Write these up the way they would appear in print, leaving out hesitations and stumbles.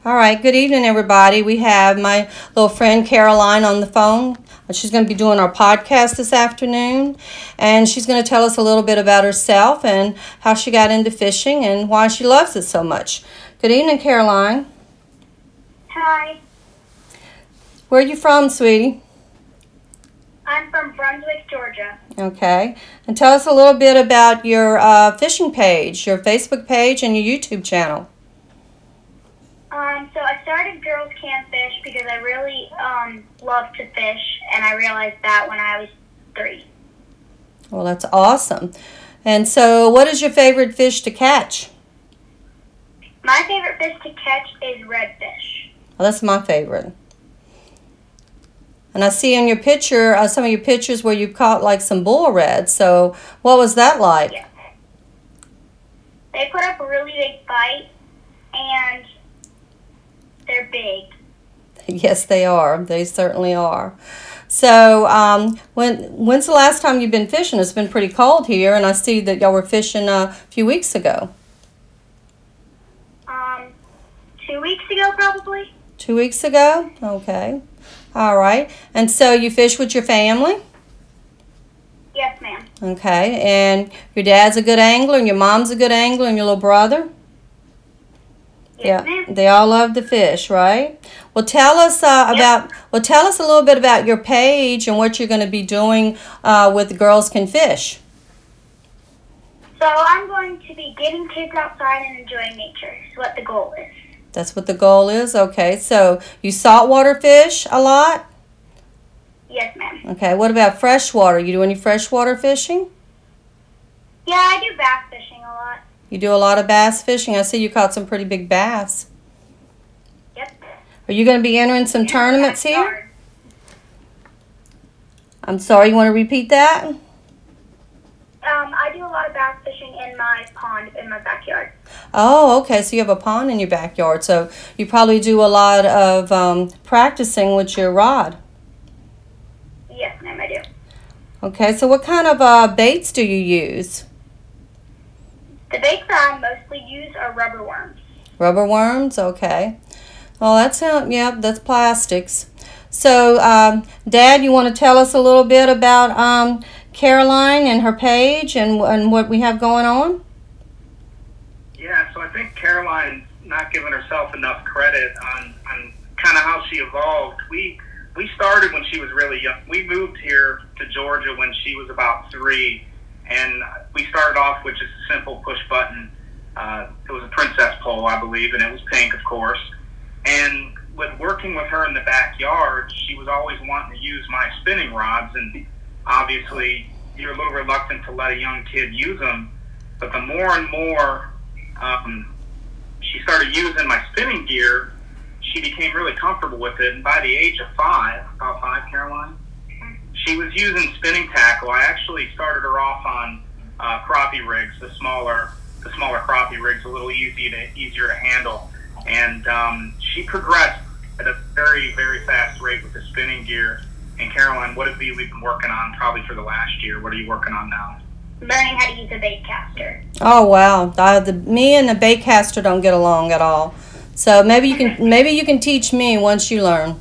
All right, good evening, everybody. We have my little friend Caroline on the phone. She's going to be doing our podcast this afternoon, and she's going to tell us a little bit about herself and how she got into fishing and why she loves it so much. Good evening, Caroline. Hi, Where are you from, sweetie? I'm from Brunswick, Georgia. Okay, and tell us a little bit about your fishing page, your Facebook page, and your YouTube channel. So I started Girls Can Fish because I really love to fish, and I realized that when I was 3. Well, that's awesome. And so, what is your favorite fish to catch? My favorite fish to catch is redfish. Well, that's my favorite. And I see in your picture, some of your pictures where you caught like some bull reds. So what was that like? Yeah. They put up a really big fight, and they're big. Yes, they are. They certainly are. So when's the last time you've been fishing? It's been pretty cold here, and I see that y'all were fishing a few weeks ago. 2 weeks ago, probably. 2 weeks ago? Okay. All right. And so you fish with your family? Yes, ma'am. Okay. And your dad's a good angler, and your mom's a good angler, and your little brother? Yes, ma'am. They all love to fish, right? Well, tell us tell us a little bit about your page and what you're going to be doing with Girls Can Fish. So I'm going to be getting kids outside and enjoying nature. Is what the goal is. That's what the goal is? Okay. So you saltwater fish a lot? Yes, ma'am. Okay. What about freshwater? You do any freshwater fishing? Yeah, I do bass fishing a lot. You do a lot of bass fishing? I see you caught some pretty big bass. Yep. Are you going to be entering some tournaments here? Backyard. I'm sorry, you want to repeat that? I do a lot of bass fishing in my pond in my backyard. Oh, okay. So you have a pond in your backyard. So you probably do a lot of practicing with your rod. Yes, ma'am, I do. Okay. So what kind of baits do you use? The baits that I mostly use are rubber worms. Rubber worms? Okay. Well, that's plastics. So, Dad, you want to tell us a little bit about Caroline and her page and what we have going on? Yeah, so I think Caroline's not giving herself enough credit on kind of how she evolved. We started when she was really young. We moved here to Georgia when she was about 3, and we started off with just a simple push button. It was a princess pole, I believe, and it was pink, of course. And with working with her in the backyard, she was always wanting to use my spinning rods, and obviously you're a little reluctant to let a young kid use them. But the more and more she started using my spinning gear, she became really comfortable with it. And by the age of 5, about 5, Caroline, she was using spinning tackle. I actually started her off on crappie rigs, the smaller crappie rigs, a little easier to handle. And she progressed at a very, very fast rate with the spinning gear. And Caroline, what have we've been working on probably for the last year? What are you working on now? Learning how to use a bait caster. Oh wow, me and the bait caster don't get along at all. So maybe you can teach me once you learn.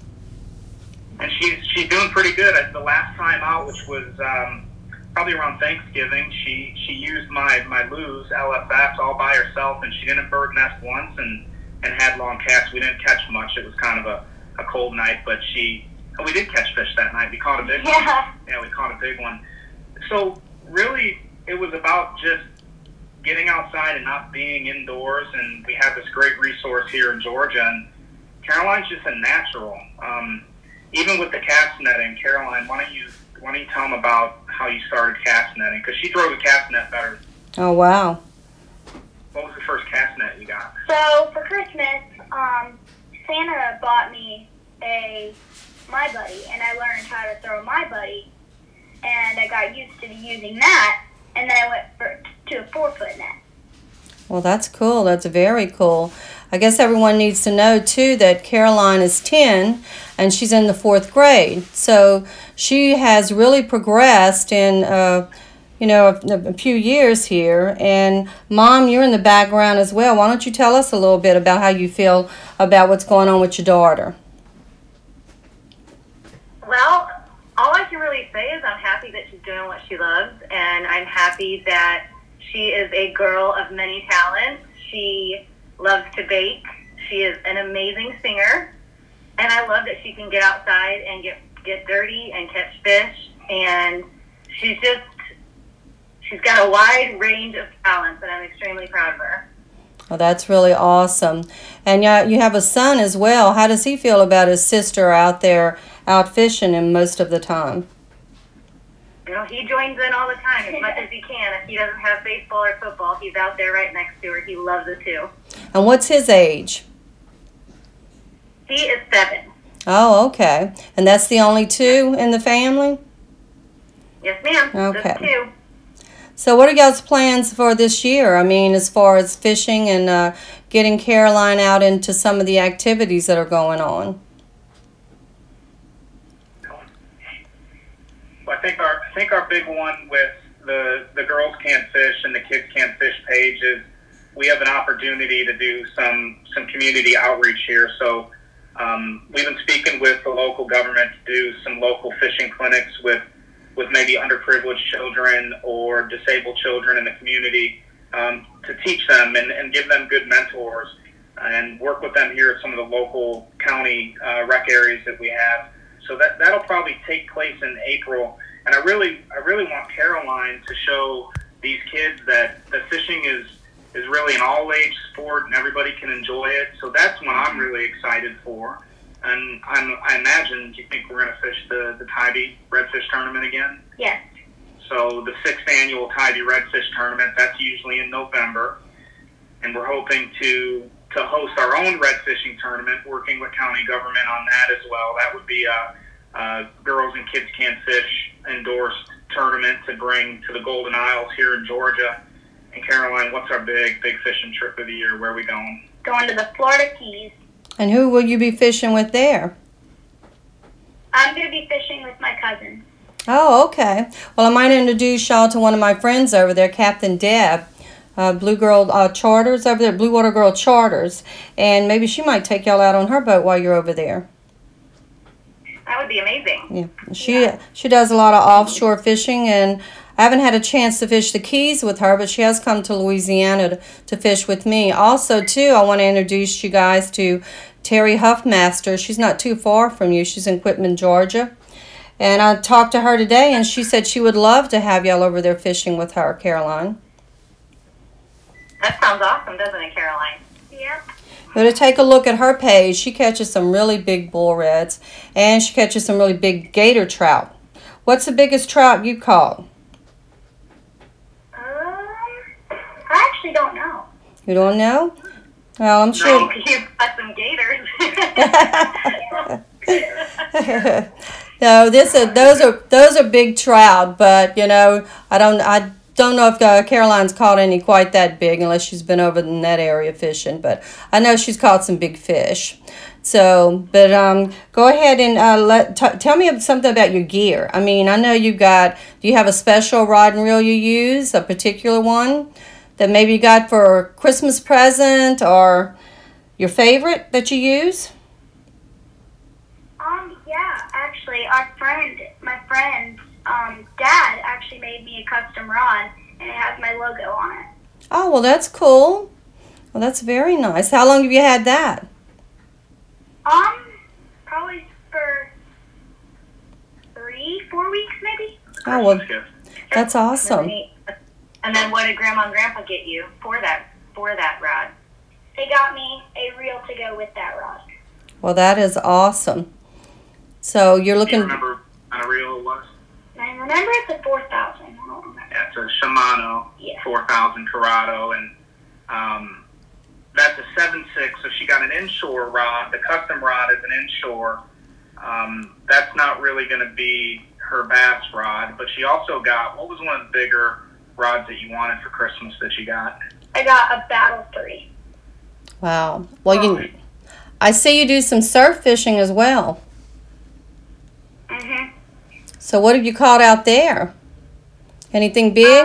And she's doing pretty good. The last time out, which was probably around Thanksgiving, she used my Lew's LFS all by herself, and she didn't bird nest once and had long casts. We didn't catch much. It was kind of a cold night, but we did catch fish that night. We caught a big one. Yeah, we caught a big one. So really, it was about just getting outside and not being indoors, and we have this great resource here in Georgia, and Caroline's just a natural. Even with the cast netting, Caroline, why don't you tell them about how you started cast netting? Because she throws a cast net better. Oh wow. What was the first cast net you got? So for Christmas, Santa bought me a My Buddy, and I learned how to throw My Buddy, and I got used to using that, and then I went to a 4-foot net. Well, that's cool. That's very cool. I guess everyone needs to know, too, that Caroline is 10, and she's in the 4th grade. So she has really progressed in, a few years here. And Mom, you're in the background as well. Why don't you tell us a little bit about how you feel about what's going on with your daughter? Well, all I can really say is I'm happy that she's doing what she loves, and I'm happy that she is a girl of many talents. She loves to bake. She is an amazing singer, and I love that she can get outside and get dirty and catch fish, and she's got a wide range of talents, and I'm extremely proud of her. Well, that's really awesome. And you have a son as well. How does he feel about his sister out there out fishing him most of the time? He joins in all the time as much as he can. If he doesn't have baseball or football, he's out there right next to her. He loves it too. And what's his age? He is 7. Oh, okay. And that's the only 2 in the family? Yes, ma'am. Okay. Just 2. So what are y'all's plans for this year? I mean, as far as fishing and getting Caroline out into some of the activities that are going on. Well, I think our big one with the Girls Can't Fish and the Kids Can't Fish page is we have an opportunity to do some community outreach here. So we've been speaking with the local government to do some local fishing clinics with maybe underprivileged children or disabled children in the community to teach them and give them good mentors and work with them here at some of the local county rec areas that we have. So that'll probably take place in April. And I really want Caroline to show these kids that fishing is really an all-age sport and everybody can enjoy it. So that's what I'm really excited for. And I imagine, do you think we're going to fish the Tybee Redfish Tournament again? Yes. So the 6th annual Tybee Redfish Tournament, that's usually in November. And we're hoping to host our own red fishing tournament, working with county government on that as well. That would be a Girls and Kids Can't Fish endorsed tournament to bring to the Golden Isles here in Georgia. And Caroline, what's our big fishing trip of the year? Where are we going? Going to the Florida Keys. And who will you be fishing with there? I'm going to be fishing with my cousin. Oh, okay. Well, I might introduce y'all to one of my friends over there, Captain Deb. Blue Girl Charters over there, Blue Water Girl Charters. And maybe she might take y'all out on her boat while you're over there. That would be amazing. Yeah, she does a lot of offshore fishing, and I haven't had a chance to fish the Keys with her, but she has come to Louisiana to fish with me. Also, too, I want to introduce you guys to Terry Huffmaster. She's not too far from you. She's in Quitman, Georgia. And I talked to her today, and she said she would love to have y'all over there fishing with her, Caroline. That sounds awesome, doesn't it, Caroline? Yep. But to take a look at her page, she catches some really big bull reds, and she catches some really big gator trout. What's the biggest trout you caught? I actually don't know. You don't know? Well, I'm sure. No, you've got some gators. No, those are big trout, but I don't know if Caroline's caught any quite that big unless she's been over in that area fishing. But I know she's caught some big fish. So, but go ahead and tell me something about your gear. I mean, I know do you have a special rod and reel you use, a particular one that maybe you got for a Christmas present or your favorite that you use? Yeah, actually, my friend's dad actually made me a custom rod, and it has my logo on it. Oh, well, that's cool. Well, that's very nice. How long have you had that? Probably for 3-4 weeks, maybe. Oh, well, that's awesome. And then what did Grandma and Grandpa get you for that rod? They got me a reel to go with that rod. Well, that is awesome. So you're looking. Do you remember what kind of reel it was? I remember it's a 4,000. I don't remember. Yeah, it's a Shimano 4000 Corrado, and that's a 7.6. So she got an inshore rod. The custom rod is an inshore. That's not really going to be her bass rod, but she also got, what was one of the bigger rods that you wanted for Christmas that you got? I got a Battle 3. Wow. Well, I see you do some surf fishing as well. Mhm. So what have you caught out there? Anything big?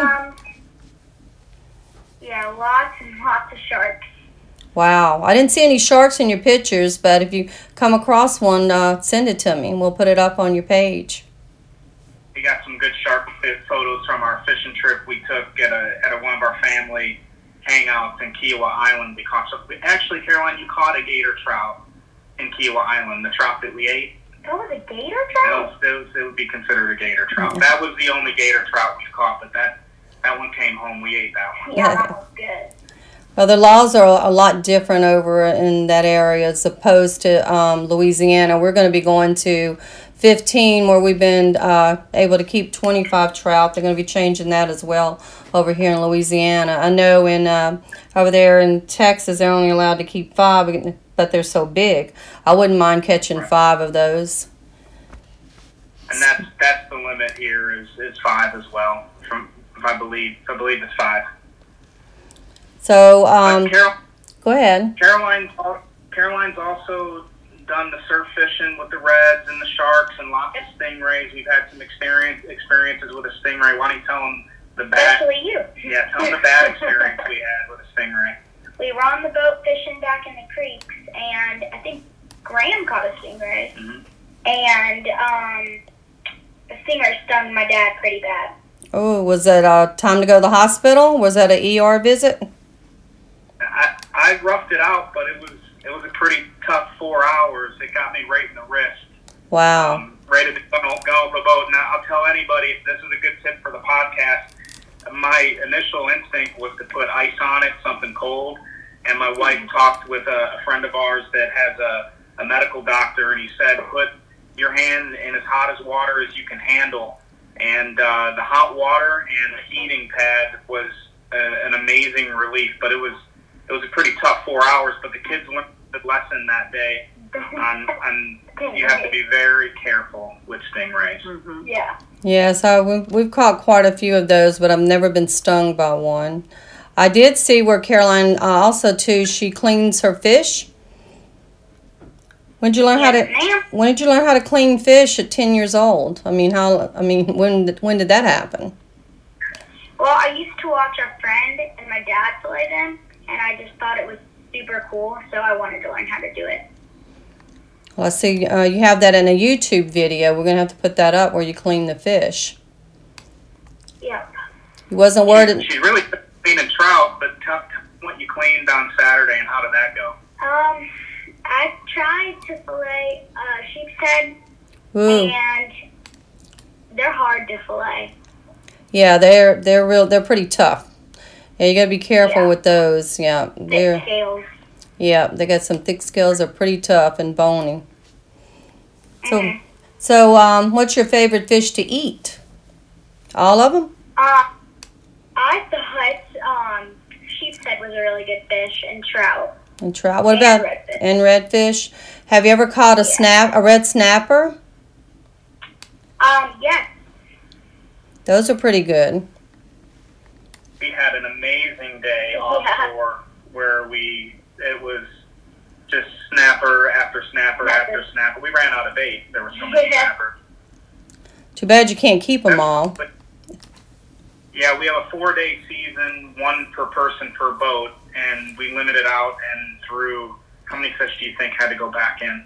Yeah, lots and lots of sharks. Wow. I didn't see any sharks in your pictures, but if you come across one, send it to me and we'll put it up on your page. We got some good shark fit photos from our fishing trip we took at one of our family hangouts in Kiowa Island. Actually, Caroline, you caught a gator trout in Kiowa Island, the trout that we ate. That was a gator trout? It would be considered a gator trout. That was the only gator trout we've caught, but that one came home. We ate that one. Yeah, that was good. Well, the laws are a lot different over in that area as opposed to Louisiana. We're going to be going to 15 where we've been able to keep 25 trout. They're going to be changing that as well over here in Louisiana. I know over there in Texas they're only allowed to keep 5, but they're so big. I wouldn't mind catching 5 of those. And that's the limit here is 5 as well. I believe it's 5. So go ahead. Caroline's also done the surf fishing with the reds and the sharks and lots of stingrays. We've had some experiences with a stingray. Why don't you tell them the bad? Especially you. Yeah, tell them the bad experience we had with a stingray. We were on the boat fishing back in the creeks, and I think Graham caught a stingray. Mm-hmm. And the stingray stung my dad pretty bad. Oh, was it time to go to the hospital? Was that an ER visit? I roughed it out, but it was a pretty tough 4 hours. It got me right in the wrist. Wow. Right at the go off the boat. Now, I'll tell anybody, this is a good tip for the podcast. My initial instinct was to put ice on it, something cold. And my wife talked with a friend of ours that has a medical doctor, and he said, put your hand in as hot as water as you can handle. And the hot water and the heating pad was an amazing relief. But it was a pretty tough 4 hours. But the kids learned a lesson that day on you have to be very careful with stingrays. Mm-hmm. Yeah. Yeah, so we've caught quite a few of those, but I've never been stung by one. I did see where Caroline also too. She cleans her fish. When did you learn how to clean fish at 10 years old? When did that happen? Well, I used to watch a friend and my dad fillet them, and I just thought it was super cool, so I wanted to learn how to do it. Well, I see you have that in a YouTube video. We're going to have to put that up where you clean the fish. Yep. You wasn't worried. She's really cleaning trout, but tell what you cleaned on Saturday and how did that go? I tried to fillet sheep's head, Ooh. and they're hard to fillet. Yeah, they're pretty tough. Yeah, you gotta be careful with those. Yeah, Thick scales. Yeah, they got some thick scales. They're pretty tough and bony. Mm-hmm. So what's your favorite fish to eat? All of them? I thought sheep's head was a really good fish, and trout. And trout. What about redfish. And redfish? Have you ever caught a red snapper? Yes. Those are pretty good. We had an amazing day offshore where it was just snapper after snapper after snapper. We ran out of bait. There were so many snappers. Too bad you can't keep them all. But, yeah, we have a 4-day season, 1 per person per boat, and we limited out and threw. How many fish do you think had to go back in?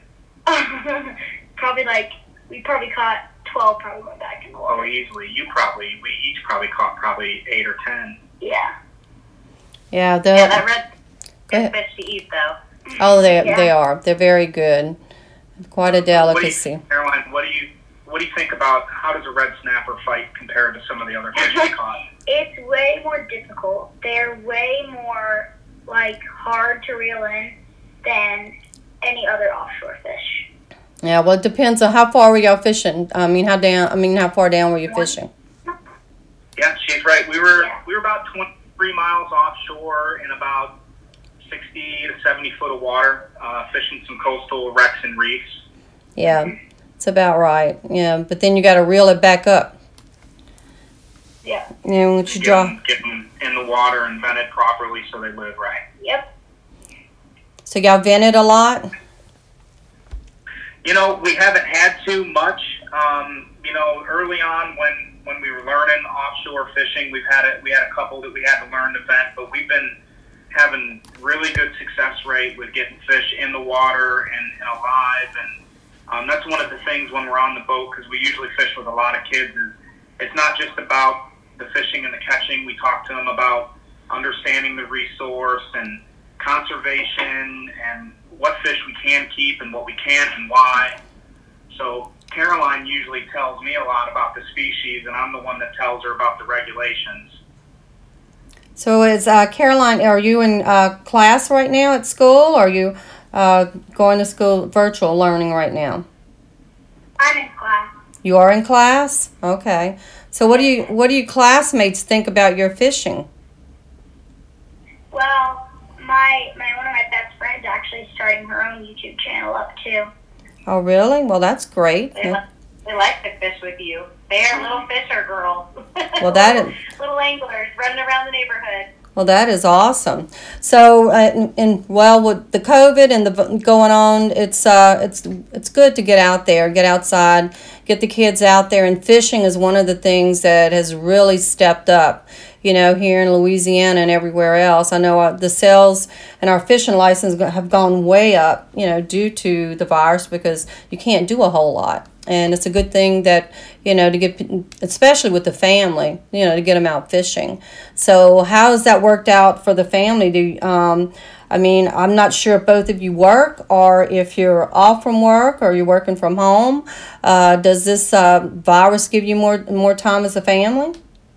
We probably caught 12 probably went back in the water. Oh, easily. We each probably caught 8 or 10. Yeah. Yeah, that red good fish to eat though. Oh, they are. They're very good. Quite a delicacy. Caroline, what do you think about how does a red snapper fight compared to some of the other fish we caught? It's way more difficult. They're way more hard to reel in than any other offshore fish. Yeah, well, it depends on how far were y'all fishing. How far down were you fishing? Yeah, she's right. We were about 23 miles offshore in about 60 to 70 foot of water, fishing some coastal wrecks and reefs. Yeah, it's about right. Yeah, but then you got to reel it back up. Yeah. Once you draw. Get them in the water and vent it properly so they live right. Yep. So y'all vented a lot? We haven't had to much. Early on when when we were learning offshore fishing. We had a couple that we had to learn to vet, but we've been having really good success rate with getting fish in the water and alive. And that's one of the things when we're on the boat, because we usually fish with a lot of kids, is it's not just about the fishing and the catching. We talk to them about understanding the resource and conservation and what fish we can keep and what we can't and why. So Caroline usually tells me a lot about the species, and I'm the one that tells her about the regulations. So is Caroline, are you in class right now at school, or are you going to school virtual learning right now? I'm in class. You are in class? Okay. So what do you classmates think about your fishing? Well, my one of my best friends actually starting her own YouTube channel up too. Oh, really? Well, that's great. They like to fish with you. They are little fisher girls. Well, that is, little anglers running around the neighborhood. well, that is awesome. So, well, with the COVID and the going on, it's good to get out there, get outside, get the kids out there, and fishing is one of the things that has really stepped up. You know, here in Louisiana and everywhere else. I know the sales and our fishing license have gone way up, you know, due to the virus, because you can't do a whole lot. And it's a good thing that, you know, to get, especially with the family, you know, to get them out fishing. So how has that worked out for the family? I mean, I'm not sure if both of you work or if you're off from work or you're working from home. Does this virus give you more time as a family?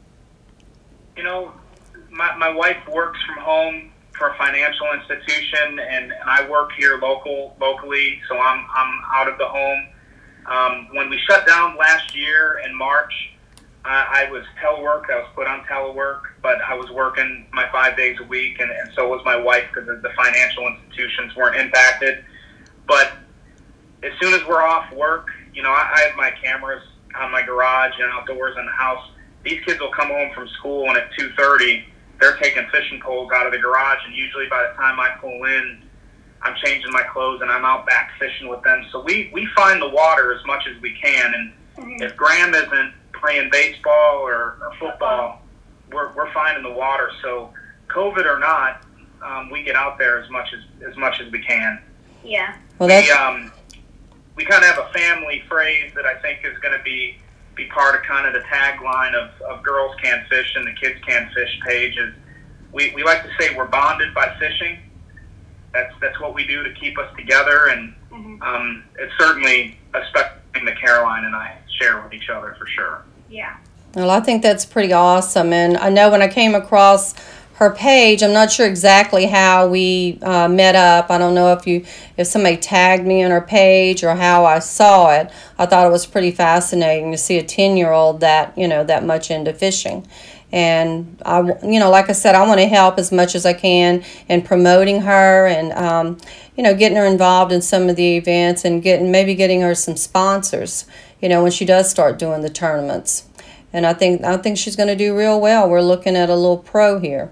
You know, my wife works from home for a financial institution, and I work here locally, so I'm out of the home. When we shut down last year in March, I was telework. I was put on telework, but I was working my 5 days a week, and so was my wife, because the financial institutions weren't impacted. But as soon as we're off work, you know, I have my cameras on my garage and outdoors in the house. These kids will come home from school, and at 2:30, they're taking fishing poles out of the garage, and usually by the time I pull in, I'm changing my clothes and I'm out back fishing with them. So we find the water as much as we can, and if Graham isn't playing baseball or football, we're finding the water. So COVID or not, we get out there as much as we can. Yeah. Well, we kind of have a family phrase that I think is going to be part of kind of the tagline of Girls Can Fish and the Kids Can Fish page. Is we like to say we're bonded by fishing. That's what we do to keep us together, and it's certainly a special thing that Caroline and I share with each other for sure. Yeah. Well, I think that's pretty awesome. And I know when I came across her page, I'm not sure exactly how we met up. I don't know if somebody tagged me on her page or how I saw it. I thought it was pretty fascinating to see a 10-year-old that much into fishing. And like I said, I want to help as much as I can in promoting her and getting her involved in some of the events and getting her some sponsors, when she does start doing the tournaments. And I think she's going to do real well. We're looking at a little pro here.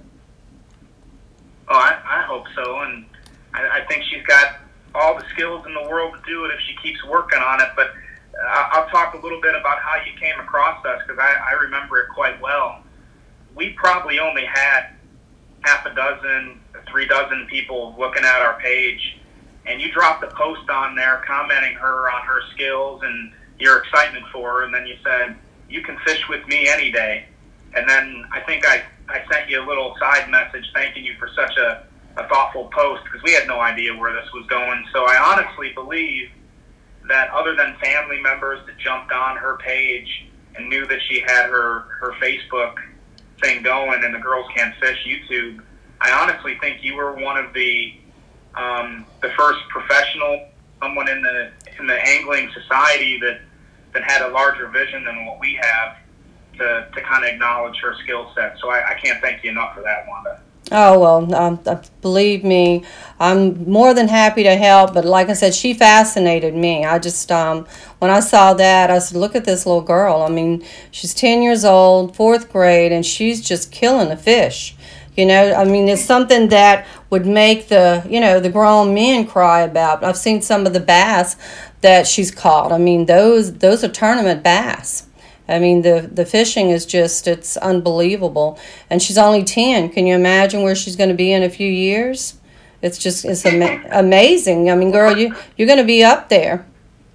Oh, I hope so, and I think she's got all the skills in the world to do it if she keeps working on it. But I'll talk a little bit about how you came across us, because I remember it quite well. We probably only had half a dozen, 3 dozen people looking at our page, and you dropped a post on there commenting her on her skills and your excitement for her, and then you said, "You can fish with me any day." And then I think I sent you a little side message thanking you for such a thoughtful post, because we had no idea where this was going. So I honestly believe that other than family members that jumped on her page and knew that she had her Facebook thing going and the Girls Can Fish YouTube, I honestly think you were one of the first professional, someone in the angling society that had a larger vision than what we have to kind of acknowledge her skill set. So I can't thank you enough for that, Wanda. Oh, well, believe me, I'm more than happy to help. But like I said, she fascinated me. I just, when I saw that, I said, look at this little girl. I mean, she's 10 years old, 4th grade, and she's just killing the fish. I mean, it's something that would make the grown men cry about. I've seen some of the bass that she's caught. I mean, those are tournament bass. I mean, the fishing is just, it's unbelievable. And she's only 10. Can you imagine where she's going to be in a few years? It's just, it's amazing. I mean, girl, you're going to be up there.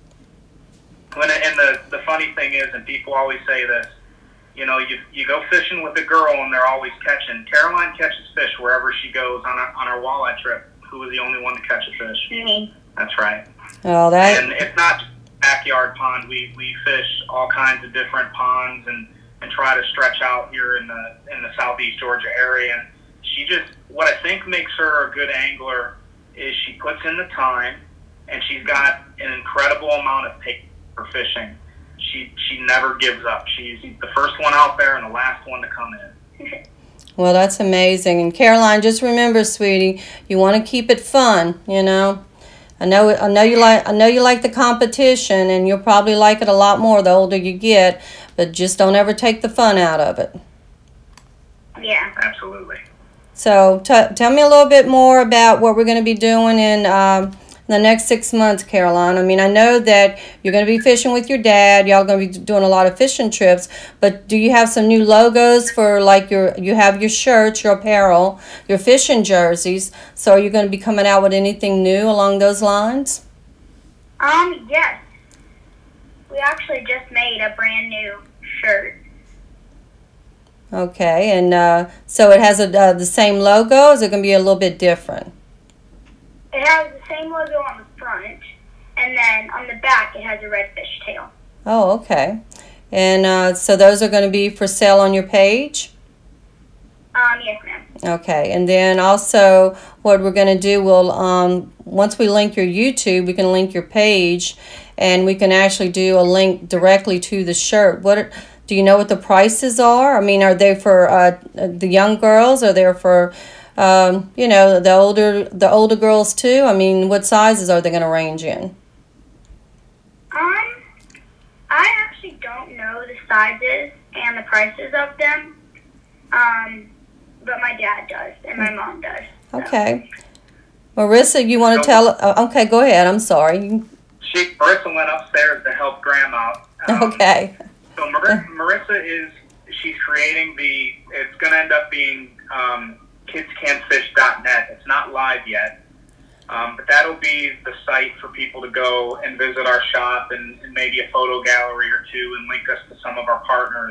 And the funny thing is, and people always say this, you know, you go fishing with a girl and they're always catching. Caroline catches fish wherever she goes on our walleye trip. Who was the only one to catch a fish? Me. That's right. Oh, that. And it's not just a backyard pond. We fish all kinds of different ponds and try to stretch out here in the southeast Georgia area. And she just, what I think makes her a good angler is she puts in the time, and she's got an incredible amount of patience for fishing. She never gives up. She's the first one out there and the last one to come in. Well, that's amazing. And Caroline, just remember, sweetie, you want to keep it fun, you know. I know you like the competition, and you'll probably like it a lot more the older you get, but just don't ever take the fun out of it. Yeah. Absolutely. So tell me a little bit more about what we're going to be doing in the next 6 months, Caroline. I mean, I know that you're going to be fishing with your dad. Y'all going to be doing a lot of fishing trips. But do you have some new logos for, like, you have your shirts, your apparel, your fishing jerseys. So are you going to be coming out with anything new along those lines? Yes. We actually just made a brand new shirt. Okay, and so it has the same logo, or is it going to be a little bit different? It has the same logo on the front, and then on the back it has a red fish tail. Oh, okay. And so those are going to be for sale on your page? Yes, ma'am. Okay, and then also what we're going to do, once we link your YouTube, we can link your page, and we can actually do a link directly to the shirt. Do you know what the prices are? I mean, are they for the young girls? Are they for the older girls too? I mean, what sizes are they going to range in? I actually don't know the sizes and the prices of them. But my dad does and my mom does. So. Okay. Marissa, you want to tell? Okay, go ahead. I'm sorry. Marissa went upstairs to help Grandma. Okay. So Marissa she's creating it's going to end up being kidscanfish.net. It's not live yet, but that'll be the site for people to go and visit our shop and maybe a photo gallery or two and link us to some of our partners.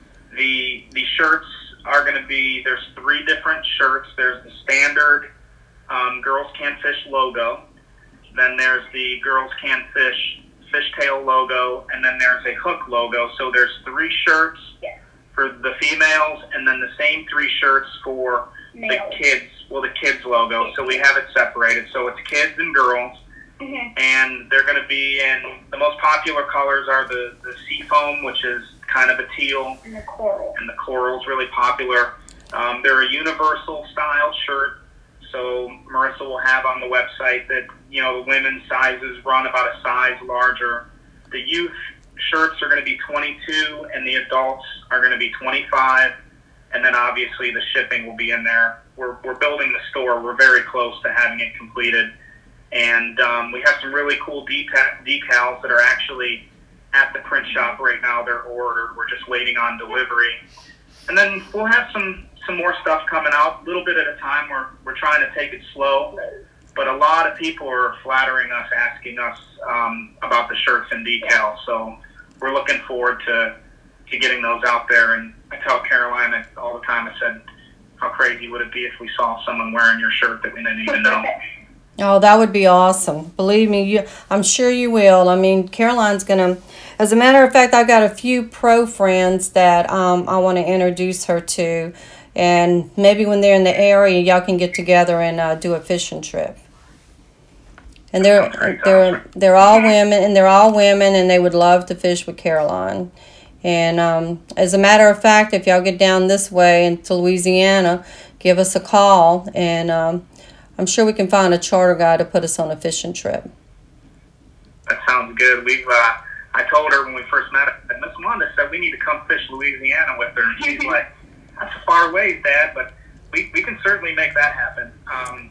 The shirts are going to be, there's 3 different shirts. There's the standard Girls Can Fish logo. Then there's the Girls Can Fish fishtail logo, and then there's a hook logo. So there's 3 shirts for the females, and then the same 3 shirts for the kids. Well, the kids logo. So we have it separated. So it's kids and girls, and they're going to be in, the most popular colors are the seafoam, which is kind of a teal, and the coral. And the coral's really popular. They're a universal style shirt. So Marissa will have on the website that, the women's sizes run about a size larger. The youth shirts are going to be 22, and the adults are going to be 25. And then obviously the shipping will be in there. We're building the store. We're very close to having it completed. And we have some really cool decals that are actually at the print shop right now. They're ordered. We're just waiting on delivery. And then we'll have some more stuff coming out, a little bit at a time. We're trying to take it slow, but a lot of people are flattering us, asking us about the shirts and decals. So we're looking forward to getting those out there. And I tell Caroline all the time, I said, how crazy would it be if we saw someone wearing your shirt that we didn't even know? Oh, that would be awesome. Believe me, I'm sure you will. I mean, Caroline's going to, as a matter of fact, I've got a few pro friends that I want to introduce her to. And maybe when they're in the area, y'all can get together and do a fishing trip. And they're all women, and they would love to fish with Caroline. And as a matter of fact, if y'all get down this way into Louisiana, give us a call, and I'm sure we can find a charter guy to put us on a fishing trip. That sounds good. I told her when we first met, and Miss Wanda said we need to come fish Louisiana with her, and she's like, that's a far ways, Dad, but we can certainly make that happen.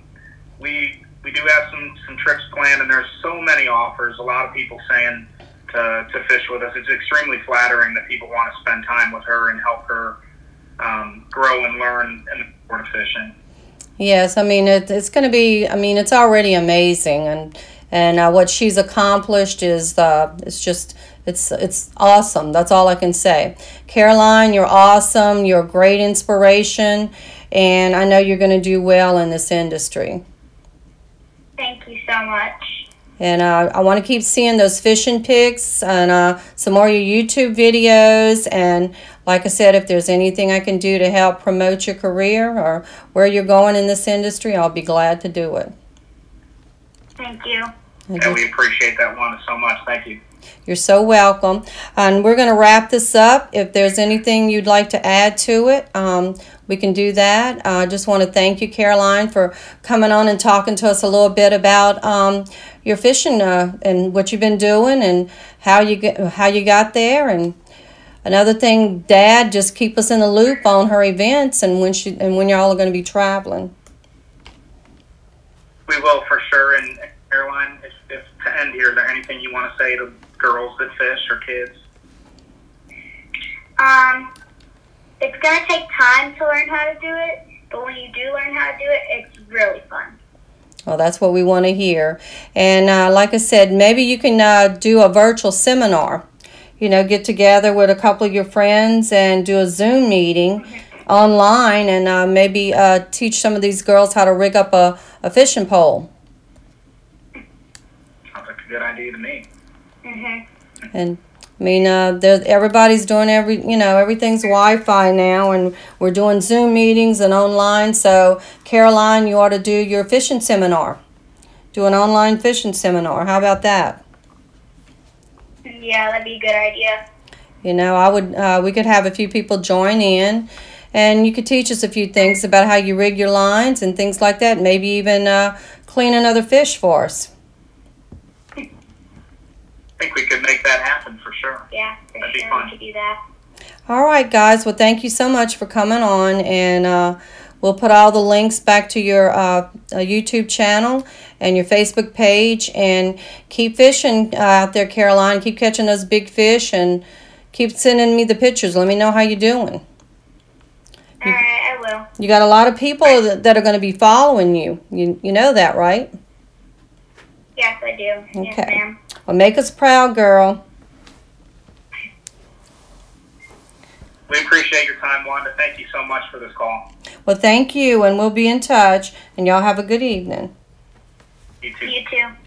We do have some trips planned, and there's so many offers. A lot of people saying to fish with us. It's extremely flattering that people want to spend time with her and help her grow and learn in the sport of fishing. Yes, I mean it's going to be. I mean it's already amazing, and what she's accomplished is it's awesome. That's all I can say. Caroline, you're awesome. You're a great inspiration, and I know you're going to do well in this industry. Thank you so much. And I want to keep seeing those fishing pics and some more of your YouTube videos. And like I said, if there's anything I can do to help promote your career or where you're going in this industry, I'll be glad to do it. Thank you. And we appreciate that, Wanda, so much. Thank you. You're so welcome. And we're going to wrap this up. If there's anything you'd like to add to it, we can do that. I just want to thank you, Caroline, for coming on and talking to us a little bit about your fishing and what you've been doing and how you got there. And another thing, Dad, just keep us in the loop on her events and when y'all are going to be traveling. We will for sure. And Caroline, if to end here, is there anything you want to say to girls that fish or kids? It's going to take time to learn how to do it, but when you do learn how to do it, it's really fun. Well, that's what we want to hear. And like I said, maybe you can do a virtual seminar. You know, get together with a couple of your friends and do a Zoom meeting online and maybe teach some of these girls how to rig up a fishing pole. Sounds like a good idea to me. And I mean, everybody's doing everything's Wi-Fi now, and we're doing Zoom meetings and online. So, Caroline, you ought to do your fishing seminar. Do an online fishing seminar. How about that? Yeah, that'd be a good idea. You know, we could have a few people join in, and you could teach us a few things about how you rig your lines and things like that. Maybe even clean another fish for us. I think we could make that happen for sure. Yeah, That'd be sure. fun. We could do that. All right, guys. Well, thank you so much for coming on, and we'll put all the links back to your YouTube channel and your Facebook page. And keep fishing out there, Caroline. Keep catching those big fish, and keep sending me the pictures. Let me know how you're doing. All right, I will. You got a lot of people that are going to be following you. You know that, right? Yes, I do. Yes, Okay. ma'am. Well, make us proud, girl. We appreciate your time, Wanda. Thank you so much for this call. Well, thank you, and we'll be in touch. And y'all have a good evening. You too. You too.